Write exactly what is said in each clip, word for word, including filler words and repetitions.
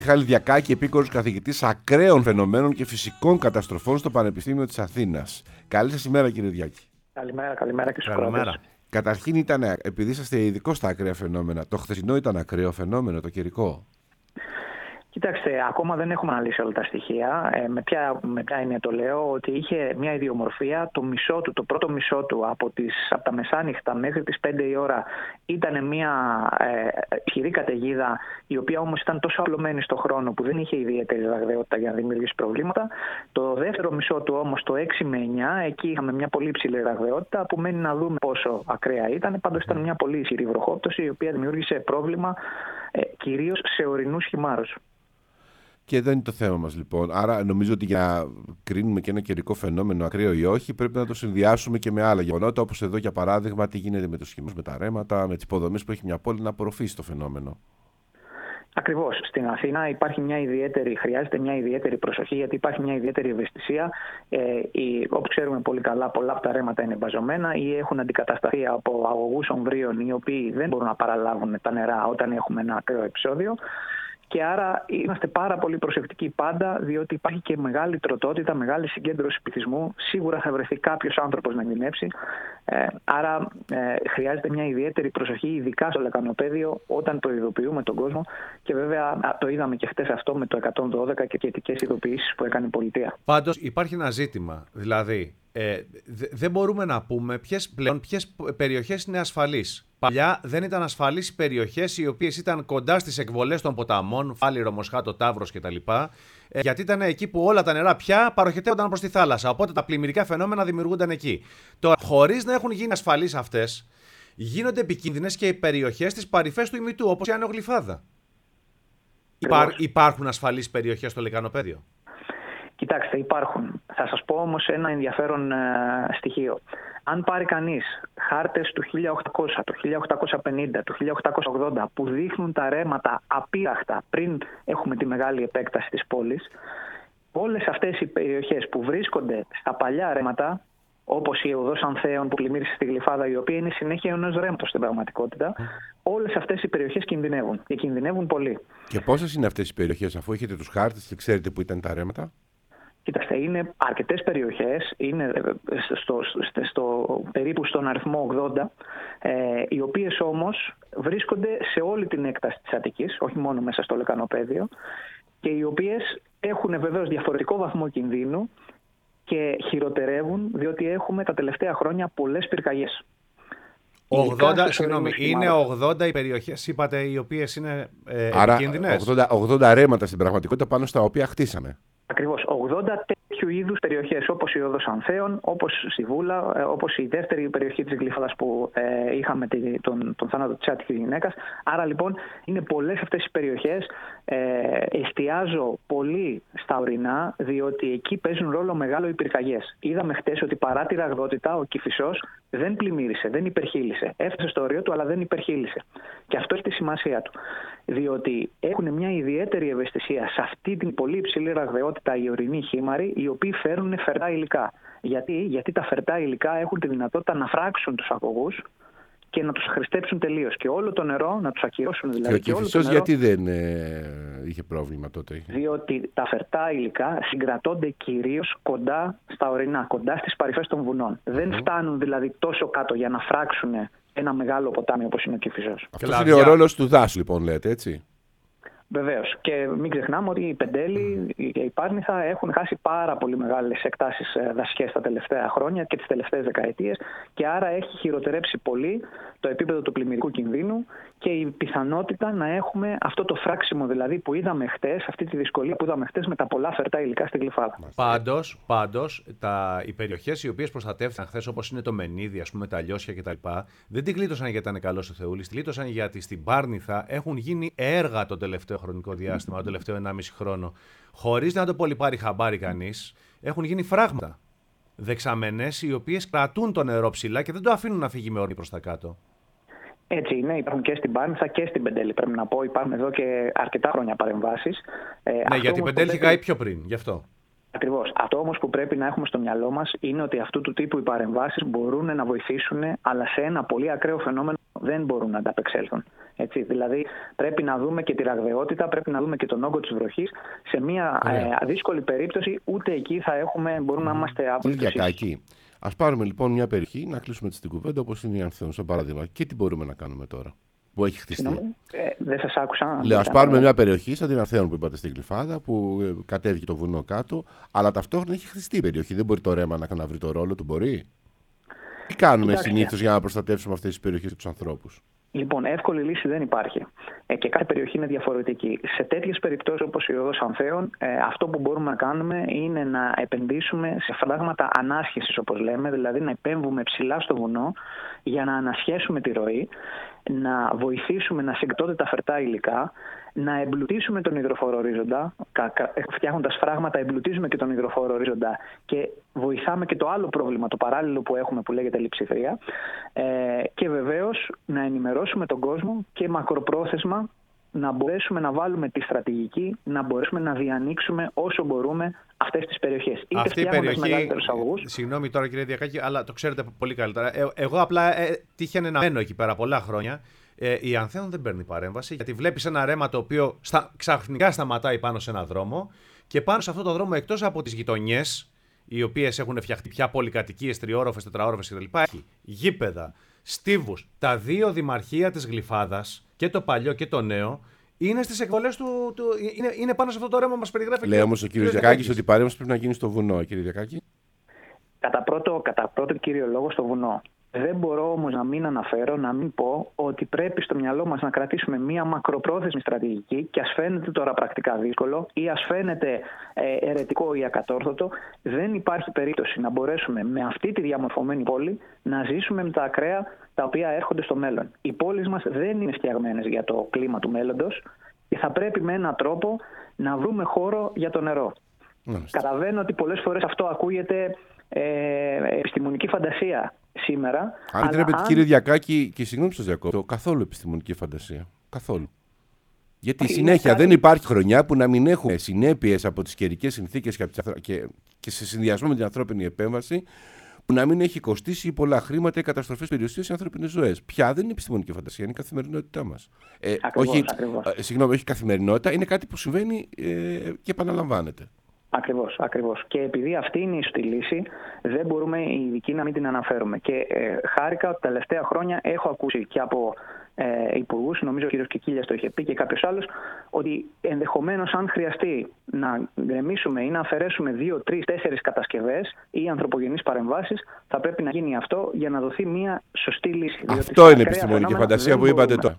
Μιχάλη Διακάκη, επίκορος καθηγητής ακραίων φαινομένων και φυσικών καταστροφών στο Πανεπιστήμιο της Αθήνας. Καλή σας ημέρα, κύριε Διακάκη. Καλημέρα, καλημέρα και στους ακροατές. Καταρχήν, ήταν, επειδή είσαστε ειδικός στα ακραία φαινόμενα, το χθεσινό ήταν ακραίο φαινόμενο, το καιρικό? Κοιτάξτε, ακόμα δεν έχουμε αναλύσει όλα τα στοιχεία. Ε, με, ποια, με ποια έννοια το λέω? Ότι είχε μια ιδιομορφία. Το μισό του, το πρώτο μισό του, από, τις, από τα μεσάνυχτα μέχρι τις πέντε η ώρα, ήταν μια ε, ισχυρή καταιγίδα, η οποία όμως ήταν τόσο απλωμένη στο χρόνο που δεν είχε ιδιαίτερη ραγδαιότητα για να δημιουργήσει προβλήματα. Το δεύτερο μισό του όμως, το έξι με εννιά, εκεί είχαμε μια πολύ υψηλή ραγδαιότητα, που μένει να δούμε πόσο ακραία ήταν. Πάντως ήταν μια πολύ ισχυρή βροχόπτωση, η οποία δημιούργησε πρόβλημα ε, κυρίως σε ορεινούς χυμάρους. Και εδώ είναι το θέμα μας, λοιπόν. Άρα νομίζω ότι για να κρίνουμε και ένα καιρικό φαινόμενο ακραίο ή όχι, πρέπει να το συνδυάσουμε και με άλλα γεγονότα, όπως εδώ για παράδειγμα τι γίνεται με τους χυμούς, με τα ρέματα, με τις υποδομές που έχει μια πόλη να απορροφήσει το φαινόμενο. Ακριβώς. Στην Αθήνα υπάρχει μια ιδιαίτερη, χρειάζεται μια ιδιαίτερη προσοχή, γιατί υπάρχει μια ιδιαίτερη ευαισθησία. Ε, η, όπως ξέρουμε πολύ καλά, πολλά από τα ρέματα είναι μπαζωμένα ή έχουν αντικατασταθεί από αγωγούς ομβρίων, οι οποίοι δεν μπορούν να παραλάβουν τα νερά όταν έχουμε ένα ακραίο επεισόδιο. Και άρα είμαστε πάρα πολύ προσεκτικοί πάντα, διότι υπάρχει και μεγάλη τροτότητα, μεγάλη συγκέντρωση πληθυσμού. Σίγουρα θα βρεθεί κάποιος άνθρωπος να κινδυνεύσει. Ε, άρα ε, χρειάζεται μια ιδιαίτερη προσοχή, ειδικά στο λεκανοπέδιο, όταν το ειδοποιούμε τον κόσμο. Και βέβαια το είδαμε και χτες αυτό με το εκατόν δώδεκα και σχετικές ειδοποιήσεις που έκανε η πολιτεία. Πάντως υπάρχει ένα ζήτημα. Δηλαδή, ε, δεν μπορούμε να πούμε ποιες πλέον ποιες περιοχές είναι ασφαλείς. Παλιά δεν ήταν ασφαλείς οι περιοχές οι οποίες ήταν κοντά στις εκβολές των ποταμών, Φάληρο, Μοσχάτο, Ταύρος κτλ. Ε, γιατί ήταν εκεί που όλα τα νερά πια παροχετεύονταν προς τη θάλασσα. Οπότε τα πλημμυρικά φαινόμενα δημιουργούνταν εκεί. Τώρα, χωρίς να έχουν γίνει ασφαλείς αυτές, γίνονται επικίνδυνες και οι περιοχές της παρυφές του ημιτού, όπως η Ανεογλυφάδα. Υπά, υπάρχουν ασφαλείς περιοχές στο λεκανοπέδιο? Κοιτάξτε, υπάρχουν. Θα σας πω όμως ένα ενδιαφέρον ε, στοιχείο. Αν πάρει κανείς χάρτες του χίλια οκτακόσια, του χίλια οκτακόσια πενήντα, του χίλια οκτακόσια ογδόντα που δείχνουν τα ρέματα απείραχτα πριν έχουμε τη μεγάλη επέκταση της πόλης, όλες αυτές οι περιοχές που βρίσκονται στα παλιά ρέματα, όπως η οδός Ανθέων που πλημμύρισε στη Γλυφάδα, η οποία είναι συνέχεια ενός ρέματος στην πραγματικότητα, όλες αυτές οι περιοχές κινδυνεύουν και κινδυνεύουν πολύ. Και πόσες είναι αυτές οι περιοχές, αφού έχετε τους χάρτες και ξέρετε που ήταν τα ρέματα? Κοιτάξτε, είναι αρκετές περιοχές, είναι στο, στο, στο, περίπου στον αριθμό ογδόντα, ε, οι οποίες όμως βρίσκονται σε όλη την έκταση της Αττικής, όχι μόνο μέσα στο λεκανοπέδιο, και οι οποίες έχουν βεβαίως διαφορετικό βαθμό κινδύνου και χειροτερεύουν, διότι έχουμε τα τελευταία χρόνια πολλές πυρκαγιές. ογδόντα, συγγνώμη, είναι ογδόντα οι περιοχές, είπατε, οι οποίες είναι ε, Άρα, επικίνδυνες. ογδόντα, ογδόντα ρέματα στην πραγματικότητα πάνω στα οποία χτίσαμε. Ακριβώς. ογδόντα τέτοιου είδους περιοχές, όπως η οδός Ανθέων, όπως στη Βούλα, όπως η δεύτερη περιοχή της Γλυφάδας που ε, είχαμε τον, τον θάνατο της άτυχης γυναίκας. Άρα λοιπόν είναι πολλές αυτές οι περιοχές. Ε, εστιάζω πολύ στα ορεινά, διότι εκεί παίζουν ρόλο μεγάλο οι πυρκαγιές. Είδαμε χτες ότι παρά τη ραγδότητα ο Κηφισός δεν πλημμύρισε, δεν υπερχείλησε. Έφτασε στο όριο του, αλλά δεν υπερχείλησε. Και αυτό έχει τη σημασία του. Διότι έχουν μια ιδιαίτερη ευαισθησία σε αυτή την πολύ υψηλή ραγδαιότητα οι ορεινοί χήμαροι, οι οποίοι φέρουν φερτά υλικά. Γιατί? Γιατί τα φερτά υλικά έχουν τη δυνατότητα να φράξουν τους αγωγούς και να τους χρηστέψουν τελείως. Και όλο το νερό να τους ακυρώσουν. Δηλαδή, και ο Κηφισός γιατί δεν ε, είχε πρόβλημα τότε? Διότι τα φερτά υλικά συγκρατώνται κυρίως κοντά στα ορεινά, κοντά στις παρυφές των βουνών. Mm-hmm. Δεν φτάνουν δηλαδή τόσο κάτω για να φράξουν ένα μεγάλο ποτάμι όπως είναι ο Κηφισός. Αυτός είναι ο ρόλος του δάσου, λοιπόν, λέτε, έτσι? Βεβαίως. Και μην ξεχνάμε ότι οι Πεντέλη και η Πάρνηθα έχουν χάσει πάρα πολύ μεγάλες εκτάσεις δασικές τα τελευταία χρόνια και τις τελευταίες δεκαετίες, και άρα έχει χειροτερέψει πολύ το επίπεδο του πλημμυρικού κινδύνου και η πιθανότητα να έχουμε αυτό το φράξιμο δηλαδή που είδαμε χτες, αυτή τη δυσκολία που είδαμε χτες με τα πολλά φερτά υλικά στη Γλυφάδα. Πάντως, πάντως τα, οι περιοχές οι οποίες προστατεύτηκαν χθες, όπως είναι το Μενίδη, ας πούμε, τα Λιώσια κτλ., δεν την κλείτωσαν γιατί ήταν καλός ο Θεούλης, την κλείτωσαν γιατί στην Πάρνηθα έχουν γίνει έργα το τελευταίο χρονικό διάστημα, το τελευταίο ενάμιση χρόνο, χωρίς να το πολύ πάρει χαμπάρι κανείς. Έχουν γίνει φράγματα, δεξαμενές, οι οποίες κρατούν το νερό ψηλά και δεν το αφήνουν να φύγει με όρμη προς τα κάτω. Έτσι είναι, υπάρχουν και στην Πάρνηθα και στην Πεντέλη. Πρέπει να πω, υπάρχουν εδώ και αρκετά χρόνια παρεμβάσεις. Ναι, γιατί η Πεντέλη είχε καεί πιο πριν, γι' αυτό. Ακριβώς. Αυτό όμως που πρέπει να έχουμε στο μυαλό μας είναι ότι αυτού του τύπου οι παρεμβάσεις μπορούν να βοηθήσουν, αλλά σε ένα πολύ ακραίο φαινόμενο δεν μπορούν να ανταπεξέλθουν. Έτσι, δηλαδή πρέπει να δούμε και τη ραγδαιότητα, πρέπει να δούμε και τον όγκο της βροχής. Σε μια ε, δύσκολη περίπτωση ούτε εκεί θα έχουμε, μπορούμε mm. να είμαστε απολύτως. Ας πάρουμε λοιπόν μια περιοχή, να κλείσουμε την κουβέντα όπως είναι η Ανθέων, σαν παράδειγμα. Και τι μπορούμε να κάνουμε τώρα που έχει χτιστεί. Ε, δεν σας άκουσα. Λέω, ας πάρουμε μια περιοχή σαν την Ανθέων που είπατε στην Γλυφάδα, που κατέβηκε το βουνό κάτω, αλλά ταυτόχρονα έχει χτιστεί η περιοχή. Δεν μπορεί το ρέμα να, να βρει το ρόλο του, μπορεί. Τι κάνουμε συνήθως για να προστατεύσουμε αυτές τις περιοχές και τους ανθρώπους? Λοιπόν, εύκολη λύση δεν υπάρχει. Ε, και κάθε περιοχή είναι διαφορετική. Σε τέτοιες περιπτώσεις όπως η οδός Ανθέων, ε, αυτό που μπορούμε να κάνουμε είναι να επενδύσουμε σε φράγματα ανάσχεσης, όπως λέμε, δηλαδή να επέμβουμε ψηλά στο βουνό για να ανασχέσουμε τη ροή, να βοηθήσουμε να συγκτώνται τα φερτά υλικά, να εμπλουτίσουμε τον υδροφόρο ορίζοντα, φτιάχνοντας φράγματα εμπλουτίζουμε και τον υδροφόρο ορίζοντα και βοηθάμε και το άλλο πρόβλημα, το παράλληλο που έχουμε που λέγεται λειψιδρία, ε, και βεβαίως να ενημερώσουμε τον κόσμο και μακροπρόθεσμα να μπορέσουμε να βάλουμε τη στρατηγική, να μπορέσουμε να διανοίξουμε όσο μπορούμε αυτές τις περιοχές. Είτε αυτή η περιοχή, αγωγούς. Συγγνώμη τώρα κύριε Διακάκη, αλλά το ξέρετε πολύ καλύτερα. Ε, εγώ απλά ε, τύχαινε να μένω εκεί πέρα πολλά χρόνια. Ε, η Ανθέων δεν παίρνει παρέμβαση, γιατί βλέπεις ένα ρέμα το οποίο στα, ξαφνικά σταματάει πάνω σε ένα δρόμο και πάνω σε αυτό το δρόμο, εκτός από τις γειτονιές, οι οποίες έχουν φτιαχτεί πια πολυκατοικίες, τριόροφες, τετραόροφες κτλ., έχει γήπεδα, στίβους. Τα δύο δημαρχία της Γλυφάδας, και το παλιό και το νέο, είναι στις εκβολές του. του είναι, είναι πάνω σε αυτό το ρέμα που μας περιγράφει. Λέει όμως ο κύριος Διακάκης ότι η παρέμβαση πρέπει να γίνει στο βουνό, κύριε Διακάκη. Κατά πρώτο, κατά πρώτο κύριο λόγο στο βουνό. Δεν μπορώ όμως να μην αναφέρω, να μην πω ότι πρέπει στο μυαλό μας να κρατήσουμε μία μακροπρόθεσμη στρατηγική και ας φαίνεται τώρα πρακτικά δύσκολο ή ας φαίνεται ε, αιρετικό ή ακατόρθωτο, δεν υπάρχει περίπτωση να μπορέσουμε με αυτή τη διαμορφωμένη πόλη να ζήσουμε με τα ακραία τα οποία έρχονται στο μέλλον. Οι πόλεις μας δεν είναι φτιαγμένες για το κλίμα του μέλλοντος και θα πρέπει με έναν τρόπο να βρούμε χώρο για το νερό. Μάλιστα. Καταλαβαίνω ότι πολλές φορές αυτό ακούγεται ε, επιστημονική φαντασία σήμερα. Αν επιτρέπετε, αν... κύριε Διακάκη, και συγγνώμη σας διακόπτω, καθόλου επιστημονική φαντασία. Καθόλου. Γιατί είναι συνέχεια κάτι... δεν υπάρχει χρονιά που να μην έχουμε συνέπειες από τις καιρικές συνθήκες και, και, και σε συνδυασμό με την ανθρώπινη επέμβαση, που να μην έχει κοστίσει πολλά χρήματα ή καταστροφές περιοριστικές σε ανθρώπινες ζωές. Πια δεν είναι επιστημονική φαντασία, είναι η καθημερινότητά μας. Ε, ακριβώς, όχι, ακριβώς. Ε, συγγνώμη, όχι καθημερινότητα, είναι κάτι που συμβαίνει ε, και επαναλαμβάνεται. Ακριβώς, ακριβώς. Και επειδή αυτή είναι η σωστή λύση, δεν μπορούμε οι ειδικοί να μην την αναφέρουμε. Και ε, χάρηκα ότι τα τελευταία χρόνια έχω ακούσει και από ε, υπουργούς, νομίζω ο κ. Κικίλιας το είχε πει και κάποιος άλλος, ότι ενδεχομένως αν χρειαστεί να γκρεμίσουμε ή να αφαιρέσουμε δύο, τρεις, τέσσερις κατασκευές ή ανθρωπογενείς παρεμβάσεις, θα πρέπει να γίνει αυτό για να δοθεί μια σωστή λύση. Αυτό είναι επιστημονική φαντασία που είπατε τώρα.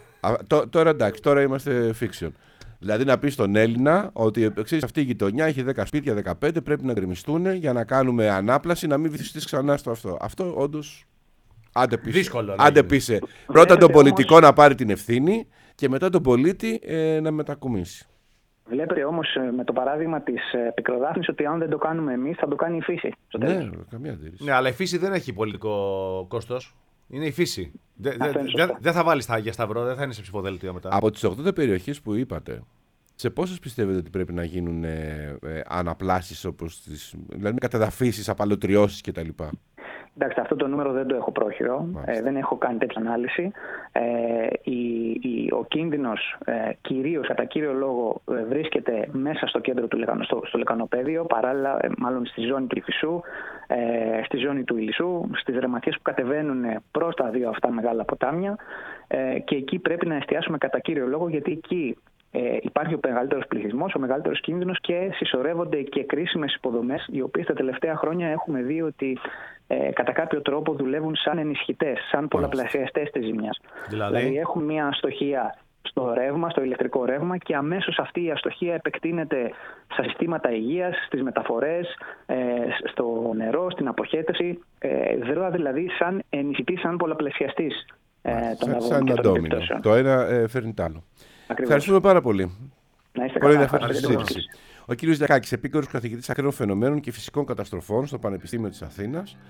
Τώρα εντάξει, τώρα είμαστε fiction. Δηλαδή να πει στον Έλληνα ότι ξέρεις, αυτή η γειτονιά έχει δέκα σπίτια, δεκαπέντε, πρέπει να γκρεμιστούν για να κάνουμε ανάπλαση, να μην βυθιστείς ξανά στο αυτό. Αυτό όντως άντε πείσε. Δύσκολο. Άντε πείσε. Πρώτα τον πολιτικό όμως να πάρει την ευθύνη και μετά τον πολίτη ε, να μετακομίσει. Βλέπετε όμως με το παράδειγμα της πικροδάφνης ότι αν δεν το κάνουμε εμείς θα το κάνει η φύση. Ναι, καμία αντίρρηση. Ναι, αλλά η φύση δεν έχει πολιτικό κόστος. Είναι η φύση. Δεν δε, δε, δε θα βάλεις τα Άγια Σταυρό, δεν θα είναι σε ψηφοδέλτιο μετά. Από τις ογδόντα περιοχές που είπατε, σε πόσες πιστεύετε ότι πρέπει να γίνουν ε, ε, αναπλάσεις, όπως τις, δηλαδή κατεδαφίσεις, απαλωτριώσεις κτλ? Εντάξει, αυτό το νούμερο δεν το έχω πρόχειρο, ε, δεν έχω κάνει τέτοια ανάλυση. Ε, η, η, ο κίνδυνος ε, κυρίως, κατά κύριο λόγο, ε, βρίσκεται μέσα στο κέντρο του λεκανο, στο, στο λεκανοπέδιο, παράλληλα ε, μάλλον στη ζώνη του Ιφισσού, ε, στη ζώνη του Ηλισσού, στις ρεματιές που κατεβαίνουν προς τα δύο αυτά μεγάλα ποτάμια, ε, και εκεί πρέπει να εστιάσουμε κατά κύριο λόγο, γιατί εκεί Ε, υπάρχει ο μεγαλύτερος πληθυσμός, ο μεγαλύτερος κίνδυνος και συσσωρεύονται και κρίσιμες υποδομές, οι οποίες τα τελευταία χρόνια έχουμε δει ότι ε, κατά κάποιο τρόπο δουλεύουν σαν ενισχυτές, σαν πολλαπλασιαστές της ζημιάς. Δηλαδή, δηλαδή έχουμε μια αστοχία στο ρεύμα, στο ηλεκτρικό ρεύμα, και αμέσως αυτή η αστοχία επεκτείνεται στα συστήματα υγείας, στις μεταφορές, ε, στο νερό, στην αποχέτευση, ε, δρά δηλαδή σαν ενισχυτής, σαν πολλαπλασιαστής ε, των αγώνων και των επιπτώσεων. Το ένα ε, φέρνει το άλλο. Ακριβώς. Ευχαριστούμε πάρα πολύ. Να είστε πολύ καλά. ενδιαφέρουσα συζήτηση. Ο κ. Διακάκης, επίκαιρος καθηγητής ακραίων φαινομένων και φυσικών καταστροφών στο Πανεπιστήμιο της Αθήνας,